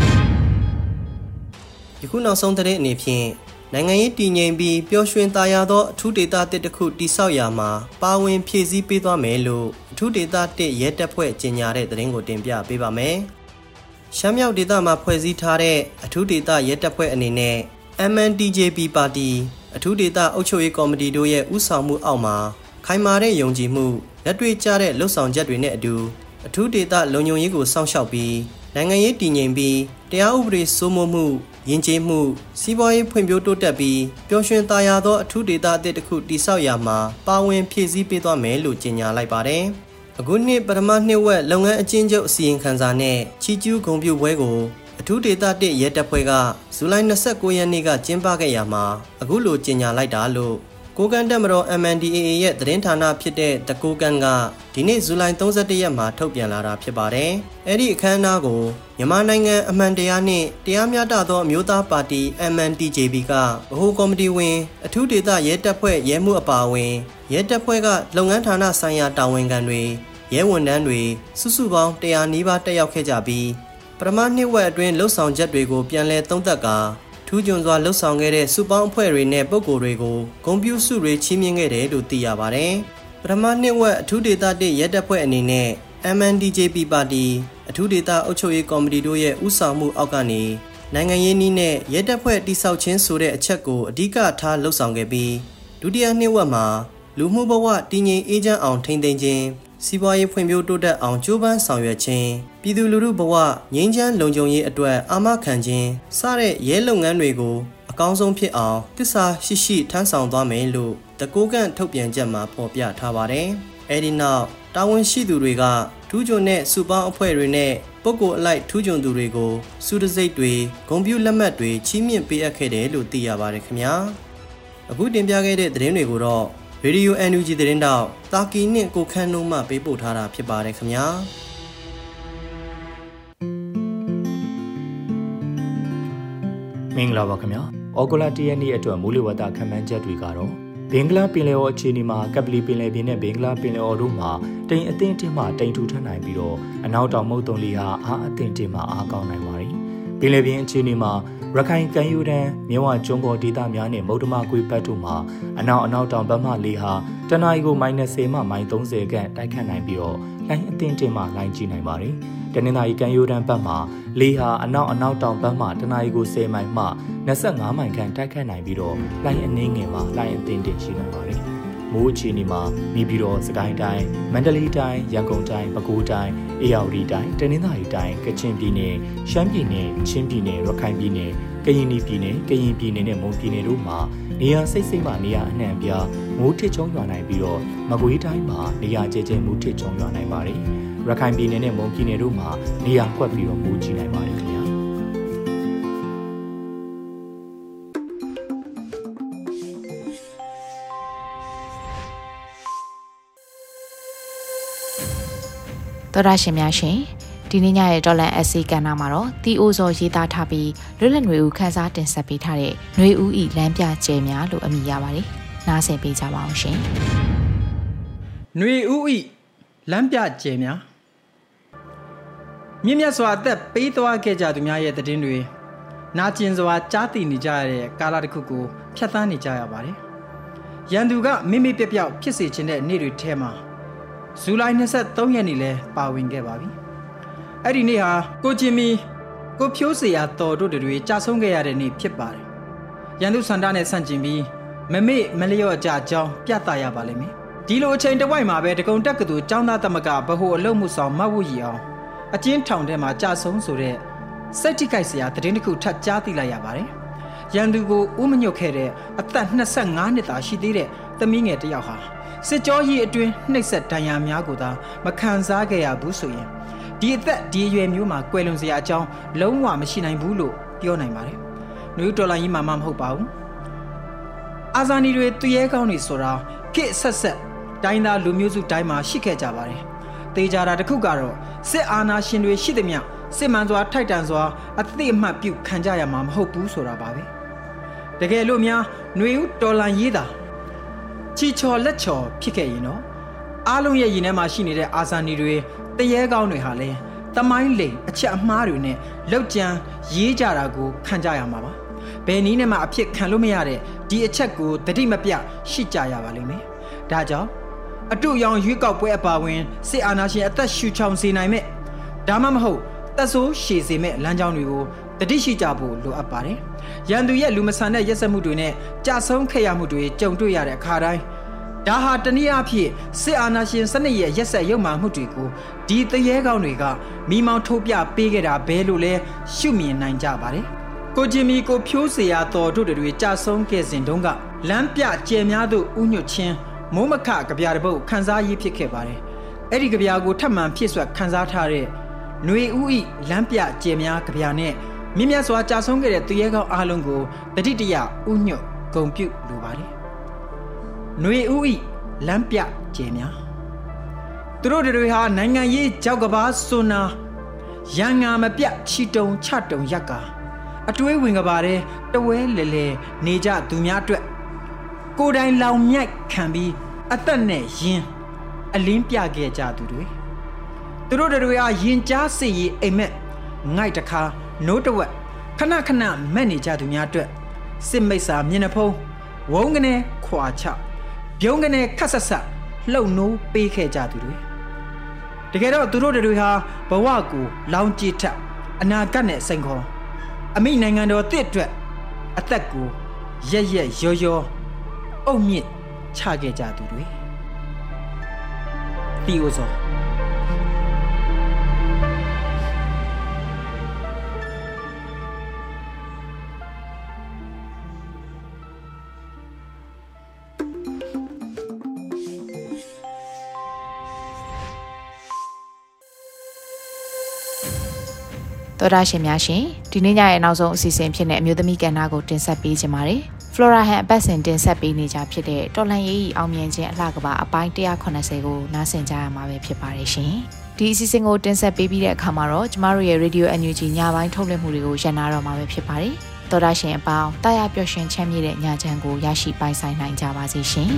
။ယခုနောက်ဆုံးသတင်းအနေဖြင့်နိုင်ငံရေးတည်ငြိမ်ပြီးပျော်ရွှင်သာယာသောအထူးဒေသတစ်တစ်ခုတည်ဆောက်ရာမှာပါဝင်ဖြည့်ဆည်းပေးသွားမယ်လို့အထူးဒေသတစ်ရဲတပ်ဖွဲ့ကြေညာတဲ့သတင်းကိုတင်ပြပေးပါမယ်။ရှမ်းမြောက်ဒေသမှာဖွဲ့စည်းထားတဲ့အထူးဒေသရဲတပ်ဖွဲ့အနေနဲ့ အမ် အန် တီ ဂျေ ပီ ပါတီအထူးဒေသအုပ်ချုပ်ရေးကော်မတီတို့ရဲ့ဦးဆောင်မှုအောက်မှာခိုင်မာတဲ့ယုံကြည်မှုလက်တွေ့ကျတဲ့လှုပ်ဆောင်ချက်တွေနဲ့အတူအထူးဒေသလုံခြုံရေးကိုစောင့်ရှောက်ပြီးနိုင်ငံရေးတည်ငြိမ်ပြီးတရားဥပဒေစိုးမိုးမှုယဉ်ကျေးမှုစီးပွားရေးဖွံ့ဖြိုးတိုးတက်ပြီးပျော်ရွှင်သာယာသောအထူးဒေသအသစ်တစ်ခုတည်ဆောက်ရာမှာပါဝင်ဖြည့်ဆည်းပေးသွားမယ်လို့ကြေညာလိုက်ပါတယ်။အခုနှစ်ပထမနှစ်ဝက်လုပ်ငန်းအကျဉ်းချုပ်အစီရင်ခံစာနဲ့ချီးကျူးဂုဏ်ပြုပွဲကိုအထူးဒေသတစ်ရဲတပ်ဖွဲ့ကဇူလိုင်29ရက်နေ့ကကျင်းပခဲ့ရမှာအခုလိုကြေညာလိုက်တာလို့ကိုကန်တက်မတော် M N D A A ရဲ့သတင်းဌာနဖြစ်တဲ့တကိုကန်ကဒီနေ့ဇူလိုင်31ရက်မှာထုတ်ပြန်လာတာဖြစ်ပါတယ်။အဲ့ဒီအခမ်းအနားကိုမြန်မာနိုင်ငံအမှန်တရားနှင့်တရားမျှတသောအမျိုးသားပါတီ M N D J B ကဗဟိုကော်မတီဝင်အထူးဒေသရဲတပ်ဖွဲ့ရဲမှုအပါအဝင်ရဲတပ်ဖွဲ့ကလုပ်ငန်းဌာနဆိုင်ရာတာဝန်ခံတွေရဲဝန်ထမ်းတွေစုစုပေါင်းone hundredနီးပါးတက်ရောက်ခဲ့ကြပြီးပထမနှစ်ဝက်အတွင်းလှုပ်ဆောင်ချက်တွေကိုပြန်လည်သုံးသပ်ကာထူးချွန်စွာလှုပ်ဆောင်ခဲ့တဲ့စုပေါင်းအဖွဲ့တွေနဲ့ပုဂ္ဂိုလ်တွေကိုဂုဏ်ပြုဆုတွေချီးမြှင့်ခဲ့တယ်လို့သိရပါတယ်။ပထမနှစ်ဝက်အထူးဒေသတစ်ရဲတပ်ဖွဲ့အနေနဲ့ M N D J B ပါတီအထူးဒေသအုပ်ချုပ်ရေးကော်မတီတို့ရဲ့ဦးဆောင်မှုအောက်ကနေနိုင်ငံရေးနည်းနဲ့ရဲတပ်ဖွဲ့တိစောက်ခြင်းဆိုတဲ့အချက်ကိုအဓိကထားလှုပ်ဆောင်ခဲ့ပြီးဒုတိယနှစ်ဝက်မှာလူမှုဘဝတည်ငြိမ်အေးချမ်းအောင်ထိန်းသိမ်းခြင်းစီးပွားရေးဖွံ့ဖြိုးတိုးတက်အောင်ကြိုးပမ်းဆောင်ရွက်ခြင်းပြည်သူလူထုဘဝငြိမ်းချမ်းလုံခြုံရေးအတွက်အာမခံခြင်းစတဲ့ရဲလုပ်ငန်းတွေကိုအကောင်းဆုံးဖြစ်အောင်တစ္ဆာရှိရှိထမ်းဆောင်သွားမယ်လို့တကိုကန့်ထုတ်ပြန်ချက်မှာဖော်ပြထားပါတယ်။အဲဒီနောက်တာဝန်ရှိသူတွေကထူးချွန်တဲ့စုပေါင်းအဖွဲ့တွေနဲ့ပုဂ္ဂိုလ်အလိုက်ထူးချွန်သူတွေကိုစုတစိတ်တွေဂုဏ်ပြုလက်မှတ်တွေချီးမြှင့်ပေးအပ်ခဲ့တယ်လို့သိရပါတယ်ခင်ဗျာ။အခုတင်ပြခဲ့တဲ့သတင်းတွေကိုတော့ရေဒီယို N U G သတင်းတောက်တာကီနဲ့ကိုခန်းနှုံးမှပေးပို့ထားတာဖြစ်ပါတယ်ခင်ဗျာမင်္ဂလာပါခင်ဗျာဩဂုတ်လတရက်နေ့အတွက်မိုးလေဝသခန့်မှန်းချက်တွေကတော့ဘင်္ဂလားပင်လယ်အော်အခြေအနေမှာကပလီပင်လယ်ပြင်နဲ့ဘင်္ဂလားပင်လယ်အော်တို့မှာတိမ်အသင့်တင်မှတိမ်ထူထပ်နိုင်ပြီးတော့အနောက်တောင်မုတ်တုံလီဟာအားအသင့်တင်မှအားကောင်းနိုင်ပါတယ်ပင်လယ်ပြင်အခြေအနေမှာရခိုင်ကမ်းရိုးတန်းမြဝကျွန်းပေါ်ဒေသများနဲ့မုတ်တမကွေဘက်တို့မှာအနောက်အနောက်တောင်ဘက်မှလေဟာတနအီကို မိုင်၂၀ မှ မိုင်၃၀ ခန့်တိုက်ခတ်နိုင်ပြီးတော့လိုင်းအသင့်တင်မှလိုင်းကြီးနိုင်ပါတယ်။တနင်္သာရီကမ်းရိုးတန်းဘက်မှာလေဟာအနောက်အနောက်တောင်ဘက်မှတနအီကို၁၀ မိုင်မှ၂၅ မိုင်ခန့်တိုက်ခတ်နိုင်ပြီးတော့လိုင်းအနှင်းငယ်မှာလိုင်းအသင့်တင်ရှိနိုင်ပါတယ်။မိုးအခြေအနေမှာနေပြည်တော်စကိုင်းတိုင်းမန္တလေးတိုင်းရန်ကုန်တိုင်းပဲခူးတိုင်းအေရဝတီတိုင်းတနင်္သာရီတိုင်းကချင်ပြည်နယ်ရှမ်းပြည်နယ်ချင်းပြည်နယ်ရခိုင်ပြည်နယ်ကရင်ပြည်နယ်ကရင်ပြည်နယ်နဲ့မွန်ပြည်နယ်တို့မှာနေရာစိတ်စိတ်မှနေရာအနှံ့ပြားမိုးထစ်ချုံရွာနိုင်ပြီးတော့မကွေးတိုင်းမှာနေရာကျဲကျဲမိုးထစ်ချုံရွာနိုင်ပါတယ်။ရခိုင်ပြည်နယ်နဲ့မွန်ပြည်နယ်တို့မှာနေရာကွက်ပြီးတော့မိုးကြီးနိုင်ပါတယ်ခင်ဗျာ။သောရရှင်များရှင်ဒီနေ့ညရဲ့ဒေါ်လန်အစီကဏ္ဍမှာတော့တီအိုဇော်ရေးသားထားပြီးလွတ်လပ်ຫນွေဦးခန်းစားတင်ဆက်ပေးထားတဲ့ຫນွေဦးဤလမ်းပြကျဲများလို့အမည်ရပါတယ်။နားဆင်ပေးကြပါအောင်ရှင်။ຫນွေဦးဤလမ်းပြကျဲများမြင့်မြတ်စွာအသက်ပေးသွားခဲ့ကြသူများရဲ့တည်င်းတွေနာကျင်စွာကြားသိနေကြရတဲ့ကာလတစ်ခုကိုဖြတ်သန်းနေကြရပါတယ်။ရန်သူကမိမိပြပြောက်ဖြစ်စေခြင်းတဲ့နေ့တွေထဲမှာဇူလိုင်၂၃ရက်နေ့လဲပါဝင်ခဲ့ပါပြီ။အဲ့ဒီနေ့ဟာကိုချင်းမီကိုဖြိုးစရာတော်တို့တွေကြာဆုံးခဲ့ရတဲ့နေ့ဖြစ်ပါတယ်။ရန်သူစန္ဒနဲ့ဆန့်ကျင်ပြီးမမေ့မလျော့ကြကြောင်းပြသရပါလိမ့်မယ်။ဒီလိုအချိန်တစ်ဝိုက်မှာပဲတကုံတက်ကတူចောင်းသားသမဂဗဟိုအလုံးမှုဆောင်မတ်ဝူရီအောင်အကျဉ်းထောင်ထဲမှာကြာဆုံးဆိုတဲ့စိတ်ထိခိုက်စရာသတင်းတစ်ခုထပ်ကြားသိလိုက်ရပါတယ်။ရန်သူကိုဥမညွတ်ခဲ့တဲ့အသက်၂၅နှစ်သာရှိသေးတဲ့သမီးငယ်တစ်ယောက်ဟာစစ်ကြောရေးအတွင်းနှိပ်စက်ဒဏ်ရာများကိုသာမခံစားခဲ့ရဘူးဆိုရင်ဒီအသက်ဒီအရွယ်မျိုးမှာကွယ်လွန်စရာအကြောင်းလုံးဝမရှိနိုင်ဘူးလို့ပြောနိုင်ပါတယ်။နယူးဒေါ်လာကြီးမှမမဟုတ်ပါဘူး။အာဇာနည်တွေသူရဲကောင်းတွေဆိုတာခေတ်ဆက်ဆက်တိုင်းသားလူမျိုးစုတိုင်းမှာရှိခဲ့ကြပါတယ်။သေချာတာတစ်ခုကတော့စစ်အာဏာရှင်တွေရှိသမျှစစ်မှန်စွာထိုက်တန်စွာအသိအမှတ်ပြုခံကြရမှာမဟုတ်ဘူးဆိုတာပါပဲ။တကယ်လို့များຫນွေဦးဒေါ်လာရေးတာချီချော်လက်ချော်ဖြစ်ခဲ့ရင်တော့အားလုံးရဲ့ရင်ထဲမှာရှိနေတဲ့အာဇာနည်တွေတရေကောင်းတွေဟာလည်းတမိုင်းလိမ်အချက်အမှားတွေနဲ့လောက်ကျန်ရေးကြတာကိုခံကြရမှာပါဘယ်နည်းနဲ့မှအဖြစ်ခံလို့မရတဲ့ဒီအချက်ကိုတတိမပြရှိကြရပါလိမ့်မယ်ဒါကြောင့်အတူရောင်ရွေးကောက်ပွဲအပါဝင်စစ်အာဏာရှင်အသက်ရှူချောင်စေနိုင်မဲ့ဒါမှမဟုတ်သက်ဆိုးရှည်စေမဲ့လမ်းကြောင်းတွေကိုတတိရှိကြဖို့လိုအပ်ပါတယ်ရန်သူရဲ့လူမဆန်တဲ့ရက်စက်မှုတွေနဲ့ကြာဆုံးခဲ့ရမှုတွေကြုံတွေ့ရတဲ့အခါတိုင်းဒါဟာတနည်းအားဖြင့်စစ်အာဏာရှင်စနစ်ရဲ့ရက်စက်ရုပ်မာမှုတွေကိုဒီတရေကောင်းတွေကမိမောင်းထိုးပြပေးခဲ့တာဘဲလို့လဲရှုမြင်နိုင်ကြပါတယ်ကိုဂျင်မီကိုဖြိုးစရာတော်တို့တွေကြာဆုံးခဲ့စဉ်တုန်းကလမ်းပြကျယ်များသို့ဥညွတ်ခြင်းမိုးမခကြပြတဲ့ပုတ်ခန်းစားရေးဖြစ်ခဲ့ပါတယ်အဲ့ဒီကြပြကိုထပ်မံဖြစ်ဆွတ်ခန်းစားထားတဲ့ຫນွေဦးဤလမ်းပြကျယ်များကြပြနဲ့မြင့်မြတ်စွာကြာဆုံးခဲ့တဲ့သူရဲကောင်းအားလုံးကိုတတိတရဥညွတ်ဂုဏ်ပြုလိုပါတယ်။ຫນွေဥဤလမ်းပြကျဲများသူတို့တွေဟာနိုင်ငံရေးကြောက်ကဘာစွန်းနာရန်ငါမပြတ်ချီတုံချတုံရက်ကအတွေးဝင်ကပါတဲ့တဝဲလဲလဲနေကြသူများအတွက်ကိုယ်တိုင်လောင်မြိုက်ခံပြီးအသက်နဲ့ယင်းအလင်းပြခဲ့ကြသူတွေသူတို့တွေဟာယင်ကြားစေရီအိမ်မက်ငိုက်တခါနိုးတဝက်ခဏခဏမက်နေကြသူများအတွက်စစ်မိတ်စာမျက်နှာဖုံးဝုန်းကနေခွာချပြုံးကနေခတ်ဆက်ဆက်လှုပ်နိုးပေးခဲ့ကြသူတွေတကယ်တော့သူတို့တွေဟာဘဝကိုလောင်ကြည်ထက်အနာဂတ်နဲ့စိန်ခေါ်အမိနိုင်ငံတော်တစ်အတွက်အသက်ကိုရက်ရက်ရောရောအုံမြင့်ချခဲ့ကြသူတွေတီအိုဇောတော်ရရှင်များရှင်ဒီနေ့ညရဲ့နောက်ဆုံးအစီအစဉ်ဖြစ်တဲ့အမျိုးသမီးကဏ္ဍကိုတင်ဆက်ပေးခြင်းပါတယ်။ Flora Han အပတ်စဉ်တင်ဆက်ပေးနေကြဖြစ်တဲ့တော်လှန်ရေးအောင်မြင်ခြင်းအလှကပါအပိုင်းone eightyကိုနားဆင်ကြရမှာပဲဖြစ်ပါတယ်ရှင်။ဒီအစီအစဉ်ကိုတင်ဆက်ပေးပြီးတဲ့အခါမှာတော့ကျမတို့ရဲ့ Radio အန် ယူ ဂျီ ညပိုင်းထုတ်လွှင့်မှုတွေကိုရန်နာတော့မှာပဲဖြစ်ပါတယ်။တော်ရရှင်အပေါင်းတာယာပျော်ရွှင်ချမ်းမြေ့တဲ့ညချမ်းကိုရရှိပိုင်ဆိုင်နိုင်ကြပါစေရှင်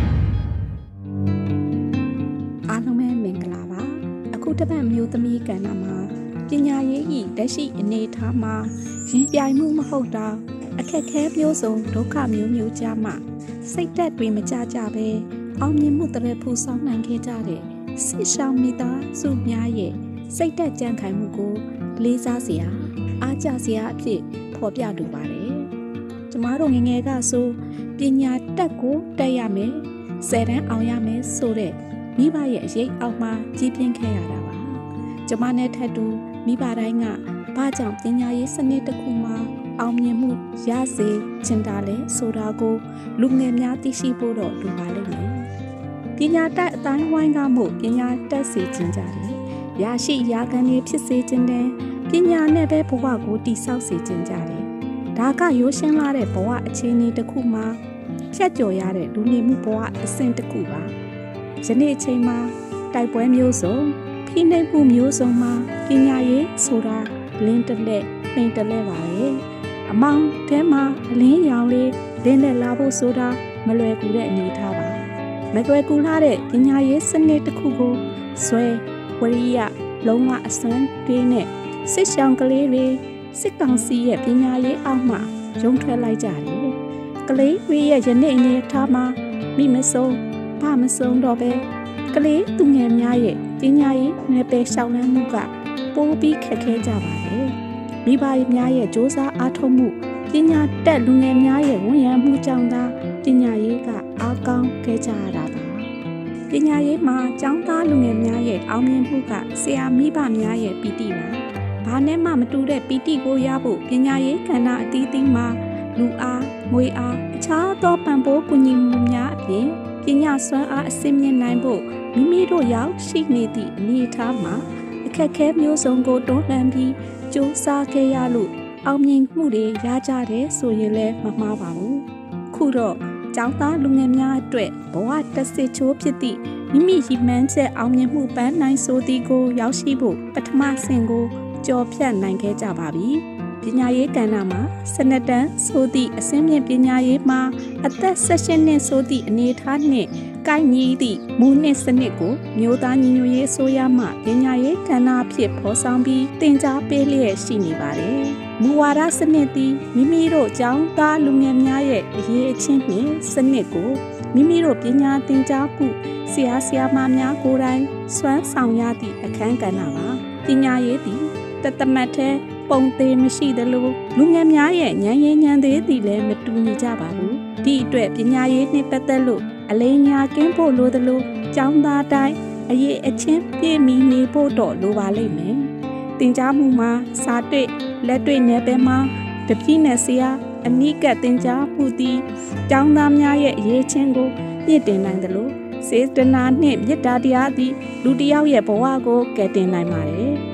။အားလုံးပဲမင်္ဂလာပါ။အခုတစ်ပတ်မျိုးသမီးကဏ္ဍမှာပညာရေးဤလက်ရှိအနေအထားမှာရင်ပြိုင်မှုမဟုတ်တာအခက်ခဲမျိုးစုံဒုက္ခမျိုးမျိုးကြားမှစိတ်သက်တွေမကြကြပဲအောင်မြင်မှုတရဖူဆောင်နိုင်ခဲ့ကြတဲ့စစ်ရှောင်းမိသားစုများရဲ့စိတ်သက်ကြံ့ခိုင်မှုကိုလေးစားစရာအားကျစရာအဖြစ်ဖော်ပြလိုပါတယ်။ကျမတို့ငငယ်ကဆိုပညာတက်ကိုတက်ရမယ်ဆယ်တန်းအောင်ရမယ်ဆိုတဲ့မိဘရဲ့အရေးအောက်မှာကြီးပြင်းခဲ့ရတာပါ။ကျမနဲ့ထပ်တူမိဘတိုင်းကဘာကြောင့်ပညာရေးစနစ်တစ်ခုမှာအောင်မြင်မှုရစေချင်တာလဲဆိုတာကိုလူငယ်များသိရှိဖို့တော့လိုပါလိမ့်မယ်။ပညာတတ်အတိုင်းဝိုင်းကမှုပညာတတ်စေချင်ကြတယ်။ရရှိရာခံတွေဖြစ်စေချင်တယ်။ပညာနဲ့ပဲဘဝကိုတည်ဆောက်စေချင်ကြတယ်။ဒါကရိုးရှင်းလာတဲ့ဘဝအခြေအနေတစ်ခုမှာဖြတ်ကျော်ရတဲ့လူနေမှုဘဝအဆင့်တစ်ခုပါ။ယနေ့အချိန်မှာတိုက်ပွဲမျိုးစုံဖိနှိပ်မှုမျိုးစုံမှာပညာရေးဆိုတာလင်းတလက်နှိမ်တလက်ပါရဲ့အမောင်ထဲမှာအလင်းရောင်လေးလင်းလက်လာဖို့ဆိုတာမလွယ်ကူတဲ့အနေအထားပါမလွယ်ကူလာတဲ့ပညာရေးစနစ်တစ်ခုကိုဆွဲဝရိယလုံးဝအစွမ်းတွေးနဲ့စစ်ဆောင်ကလေးတွေစစ်ကောင်စီရဲ့ပညာရေးအောက်မှာရုံထွက်လိုက်ကြတယ်ကလေးတွေရဲ့ယနေ့အနေအထားမှာမိမဆုံးဘာမဆုံးတော့ပဲကလေးသူငယ်များရဲ့ပညာရေးနယ်ပယ်ရှောင်လန်းမှုကပိုပြီးခက်ခဲကြပါတယ်။မိဘများရဲ့စ조사အားထုတ်မှုပညာတတ်လူငယ်များရဲ့ဝန်ရံမှုကြောင့်သာပညာရေးကအားကောင်းခဲ့ကြရတာပါ။ပညာရေးမှာကျောင်းသားလူငယ်များရဲ့အောင်မြင်မှုကဆရာမိဘများရဲ့ပီတိပါ။ဘာနဲ့မှမတူတဲ့ပီတိကိုရဖို့ပညာရေးကဏ္ဍအသီးသီးမှာလူအားငွေအားအခြားသောပံ့ပိုးကူညီမှုများအပြင်ပညာစွမ်းအားအဆင့်မြင့်နိုင်ဖို့မိမိတို့ရောက်ရှိနေသည့်အနေအထားမှာအခက်အခဲမျိုးစုံကိုတွန်းလှန်ပြီးစူးစမ်းခဲ့ရလို့အောင်မြင်မှုတွေရကြတယ်ဆိုရင်လည်းမမှားပါဘူးခုတော့ကျောင်းသားလူငယ်များအတွက်ဘဝတစ်စစ်ချိုးဖြစ်သည့်မိမိရည်မှန်းချက်အောင်မြင်မှုပန်းနိုင်ဆိုသည်ကိုရောက်ရှိဖို့ပထမဆင့်ကိုကျော်ဖြတ်နိုင်ခဲ့ကြပါပြီပညာရေးကဏ္ဍမှာစနတန်ဆိုသည့်အစင်းမြင့်ပညာရေးမှာအသက်၁၈နှစ်ဆိုသည့်အနေအထားနှင့်ကိုက်ညီသည့်မူနှစ်စနစ်ကိုမြို့သားညီညွတ်ရေးအစိုးရမှပညာရေးကဏ္ဍအဖြစ်ဖော်ဆောင်ပြီးသင်ကြားပေးလျက်ရှိနေပါတယ်။မူဝါဒစနစ်သည်မိမိတို့ကျောင်းသားလူငယ်များရဲ့အရေးအချင်းနှင့်စနစ်ကိုမိမိတို့ပညာသင်ကြားမှုဆရာဆရာမများကိုယ်တိုင်စွမ်းဆောင်ရသည့်အခန်းကဏ္ဍပါ။ပညာရေးသည်တသမတ်တဲ့ပုံသေးမရှိသလိုလူငယ်များရဲ့ဉာဏ်ရည်ဉာဏ်သေးသည်လည်းမတူညီကြပါဘူး။ဒီအတွက်ပညာရေးနှင့်ပတ်သက်လို့အလိညာကင်းဖို့လိုသလိုကျောင်းသားတိုင်းအရေးအချင်းပြည့်မီနေဖို့တော့လိုပါလိမ့်မယ်။သင်ကြားမှုမှာစာတွေ့လက်တွေ့နယ်ပယ်မှာတပည့်နဲ့ဆရာအနိကသင်ကြားမှုသည်ကျောင်းသားများရဲ့အရေးချင်းကိုပြည့်တင်နိုင်သလိုစေတနာနှင့်မေတ္တာတရားသည်လူတစ်ယောက်ရဲ့ဘဝကိုကယ်တင်နိုင်ပါတယ်။အခု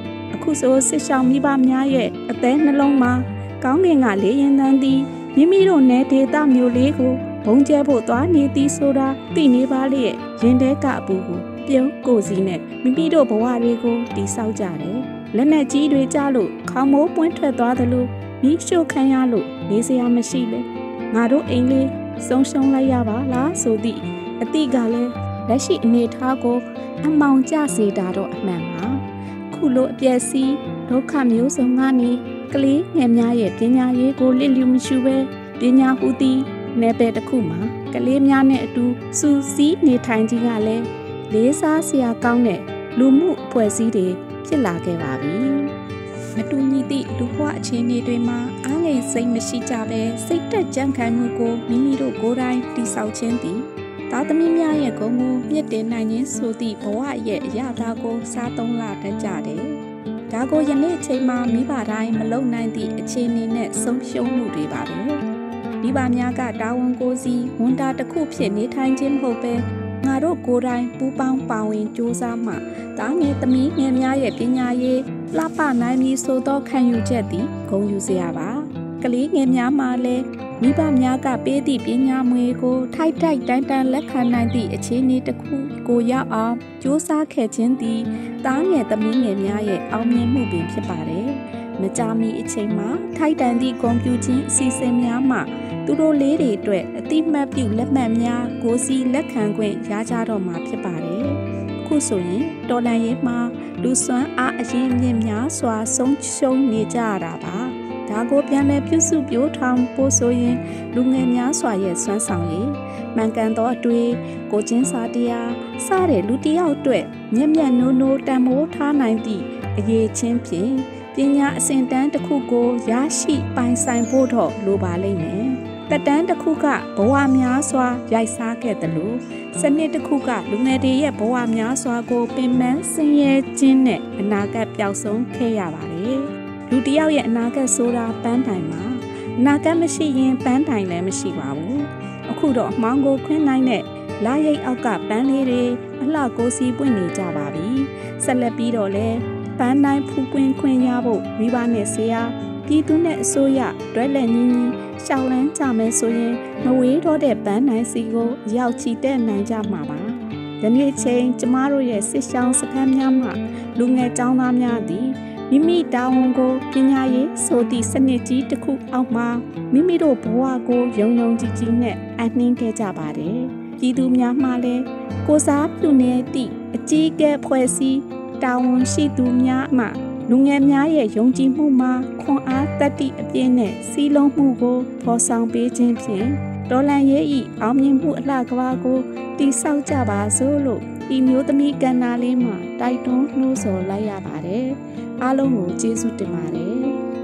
အခုဆိုစစ်ဆောင်မိဘများရဲ့အသေးနှလုံးမှာကောင်းကင်ကလေးရင်တန်းသည်မိမိတို့နယ်ဒေသမျိုးလေးကိုဘုံကျဲဖို့သွားနေသည်ဆိုတာသိနေပါလေရဲ့ရင်ထဲကအပူကိုပြုံးကိုစီနဲ့မိမိတို့ဘဝတွေကိုတိဆောက်ကြတယ်လက်နဲ့ကြီးတွေကြလို့ခေါင်းမိုးပွင့်ထွက်သွားသလိုမိရှို့ခံရလို့နေစရာမရှိလေငါတို့အိမ်လေးဆုံးရှုံးလိုက်ရပါလားဆိုသည့်အတိကလည်းလက်ရှိအနေထားကိုအမောင်ကျစေတာတော့အမှန်ပါခုလိုအပြည့်စီဒုက္ခမျိုးစုံကနေကလေးငယ်များရဲ့ပညာရေးကိုလစ်လျူမရှုပဲပညာဟူသည်နယ်ပယ်တစ်ခုမှာကလေးများနဲ့အတူစူးစီးနေထိုင်ခြင်းကလည်းလေးစားစရာကောင်းတဲ့လူမှုအဖွဲ့အစည်းတွေဖြစ်လာခဲ့ပါပြီမတူညီသည့်လူဘဝအခြေအနေတွေမှာအားငယ်စိတ်မရှိကြဘဲစိတ်တက်ကြံ့ခိုင်မှုကိုမိမိတို့ကိုယ်တိုင်တည်ဆောက်ခြင်းသည်သားသမီးများရဲ့ဂုဏ်ကိုမြင့်တင်နိုင်ခြင်းဆိုသည့်ဘဝရဲ့အရာသာကိုစားသုံးလာတတ်ကြတယ်။ဒါကိုယနေ့အချိန်မှာမိဘတိုင်းမလုံနိုင်သည့်အခြေအနေနဲ့ဆုံးရှုံးမှုတွေပါပဲ။မိဘများကတာဝန်ကိုယ်စီဝန်တာတစ်ခုဖြစ်နေထိုင်ခြင်းမဟုတ်ပဲငါတို့ကိုယ်တိုင်ပူးပေါင်းပါဝင်ကြိုးစားမှတားငယ်သမီးငယ်များရဲ့ပညာရေးလှပနိုင်မည်ဆိုသောခံယူချက်သည်ဂုဏ်ယူစရာပါကလေးငယ်များမှာလည်းမိဘများကပေးသည့်ပညာမွေကိုထိုက်ထိုက်တန်တန်လက်ခံနိုင်သည့်အခြေအနေတစ်ခုကိုရောက်အောင်ကြိုးစားခဲ့ခြင်းသည်တားငယ်သမီးငယ်များရဲ့အောင်မြင်မှုပင်ဖြစ်ပါတယ်မကြာမီအချိန်မှာထိုက်တန်သည့်ကွန်ပျူတာအစီအစဉ်များမှသူတို့လေးတွေအတွက်အတိမတ်ပြုလက်မှတ်များကိုစီလက်ခံခွင့်ရကြတော့မှာဖြစ်ပါတယ်။ခုဆိုရင်တော်လန်ရေးမှာလူစွမ်းအားအရင်းမြစ်များစွာဆုံးရှုံးနေကြရတာပါ။ဒါကိုပြန်လည်ပြုစုပြောထောင်ဖို့ဆိုရင်လူငယ်များစွာရဲ့စွမ်းဆောင်ရည်မှန်ကန်သောအတွေ့ကိုချင်းစာတရားစတဲ့လူတစ်ယောက်အတွက်မျက်မျက်နိုးနိုးတန်မိုးထားနိုင်သည့်အရေးချင်းဖြင့်ပညာအစဉ်တန်းတစ်ခုကိုရရှိပိုင်ဆိုင်ဖို့တော့လိုပါလိမ့်မယ်။တက်တန်းတစ်ခုကဘဝများစွာရိုက်စားခဲ့တယ်လို့စနစ်တစ်ခုကလူငယ်တွေရဲ့ဘဝများစွာကိုပင်ပန်းဆင်းရဲခြင်းနဲ့အနာဂတ်ပျောက်ဆုံးခဲ့ရပါတယ်။လူတစ်ယောက်ရဲ့အနာဂတ်ဆိုတာပန်းတိုင်မှာအနာဂတ်မရှိရင်ပန်းတိုင်လည်းမရှိပါဘူး။အခုတော့အမောင်းကိုခွင်းနိုင်တဲ့လာရိတ်အောက်ကပန်းလေးတွေအလှကိုစီပွင့်နေကြပါပြီ။ဆက်လက်ပြီးတော့လဲပန်းတိုင်းဖူးပွင့်ခွင့်ရဖို့မိဘနဲ့ဆရာပြည်သူနဲ့အစိုးရတွဲလက်ညီညီရှောက်လန်းကြမယ်ဆိုရင်မဝေးတော့တဲ့ပန်းတိုင်းစီကိုရောက်ချီတက်နိုင်ကြမှာပါ။ယနေ့ချိန်ကျမတို့ရဲ့စစ်ဆောင်စခန်းများမှာလူငယ်ကျောင်းသားများသည်မိမိတာဝန်ကိုပညာရေးဆိုသည့်စနစ်ကြီးတစ်ခုအောက်မှာမိမိတို့ဘဝကိုယုံယုံကြည်ကြည်နဲ့အနှင်းခဲ့ကြပါတယ်။ပြည်သူများမှလည်းကိုစားပြုနေသည့်အကြီးအကဲဖွဲ့စည်းတာဝန်ရှိသူများမှလူငယ်များရဲ့ယုံကြည်မှုမှာခွန်အားတတ္တိအပြည့်နဲ့စီးလုံးမှုကိုဖော်ဆောင်ပေးခြင်းဖြင့်ဒေါ်လန်ရဲ့ဤအောင်မြင်မှုအလှကဘာကိုတည်ဆောက်ကြပါစို့လို့ဒီမျိုးသမီးကဏ္ဍလေးမှာတိုက်တွန်းနှိုးဆော်လိုက်ရပါတယ်။အားလုံးကိုကျေးဇူးတင်ပါတယ်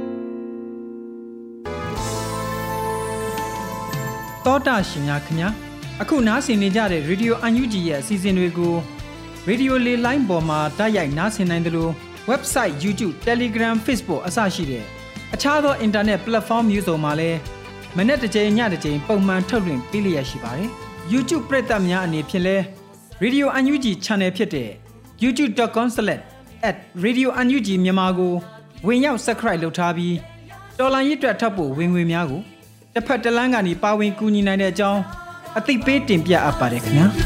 ။တောတာရှင်များခင်ဗျာအခုနားဆင်နေကြတဲ့ Radio အန် ယူ ဂျီ ရဲ့အစီအစဉ်တွေကို Radio လေလိုင်းပေါ်မှာတိုက်ရိုက်နားဆင်နိုင်တယ်လို့ website YouTube Telegram Facebook အစရှိတဲ့အခြားသော internet platform မျိုးစုံမှာလည်းမနေ့တစ်ချိန်ညတစ်ချိန်ပုံမှန်ထုတ်လွှင့်ပေးလျက်ရှိပါတယ်။ YouTube ပရိသတ်များအနေဖြင့်လည်း Radio အန် ယူ ဂျီ channel ဖြစ်တဲ့ ยูทูบ ดอท คอม สแลช แอท เรดิโอ อัน ยู จี မြန်မာကိုဝင်ရောက် subscribe လုပ်ထားပြီးတော်လန်ရစ်အတွက်ထပ်ဖို့ဝင်ငွေများကိုတစ်ဖက်တစ်လမ်းကနေပါဝင်ကူညီနိုင်တဲ့အကြောင်းအသိပေးတင်ပြအပ်ပါတယ်ခင်ဗျာ။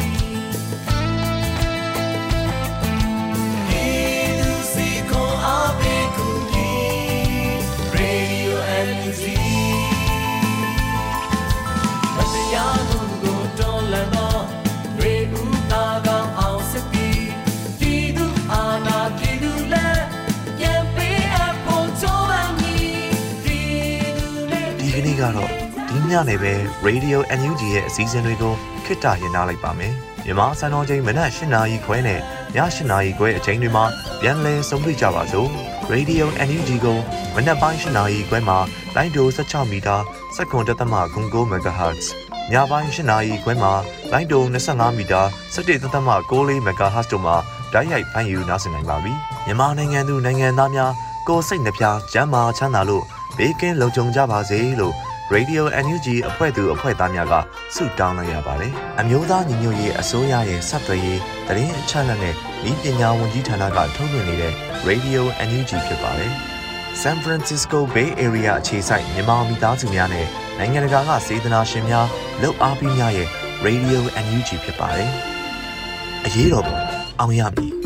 ကတော့ဒီညနေပဲ Radio အန် ယူ ဂျီ ရဲ့အစည်းအဝေးတွေကိုခਿੱတရနာလိုက်ပါမယ်။မြန်မာစံတော်ချိန်မနက်၈နာရီခွဲနဲ့ည၈နာရီခွဲအချိန်တွေမှာပြန်လည်ဆုံတွေ့ကြပါစို့။ Radio အန် ယူ ဂျီ ကိုမနက်ပိုင်း၈နာရီခွဲမှာလိုင်းဒို၁၆မီတာစက္ကန့်တသမ၉၉ မဂါဟတ်ဇ်ညပိုင်း၈နာရီခွဲမှာလိုင်းဒို၂၅မီတာ၁၁တသမ၉၄မဂါဟတ်ဇ်တို့မှာဓာတ်ရိုက်ဖမ်းယူနားဆင်နိုင်ပါပြီ။မြန်မာနိုင်ငံသူနိုင်ငံသားများကိုယ်စိတ်နှပြကျန်းမာချမ်းသာလို့ဘေးကင်းလုံခြုံကြပါစေလို့ Radio အန် ယူ ဂျီ အဖွဲ့သူအဖွဲ့သားများကဆုတောင်းလိုက်ရပါတယ်။အမျိုးသားညီညွတ်ရေးအစိုးရရဲ့စက်သွယ်ရေးသတင်းအချက်အလက်နဲ့ဤပညာဝန်ကြီးဌာနကထုတ်လွှင့်နေတဲ့ Radio အန် ယူ ဂျီ ဖြစ်ပါတယ်။ San Francisco Bay Area အခြေစိုက်မြန်မာမိသားစုများနဲ့နိုင်ငံတကာကစေတနာရှင်များလုပ်အားပေးများရဲ့ Radio အန် ယူ ဂျီ ဖြစ်ပါတယ်။အရေးတော်ပုံအောင်ရမည်